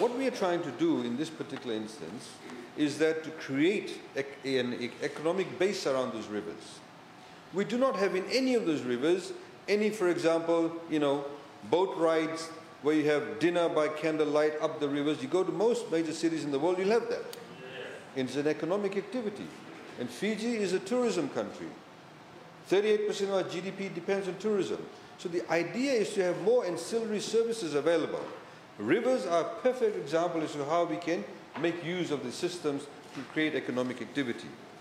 what we are trying to do in this particular instance is that to create an economic base around those rivers. We do not have in any of those rivers any, for example, boat rides where you have dinner by candlelight up the rivers. You go to most major cities in the world, you'll have that. It's an economic activity. And Fiji is a tourism country. 38% of our GDP depends on tourism. So the idea is to have more ancillary services available. Rivers are a perfect example as to how we can make use of the systems to create economic activity.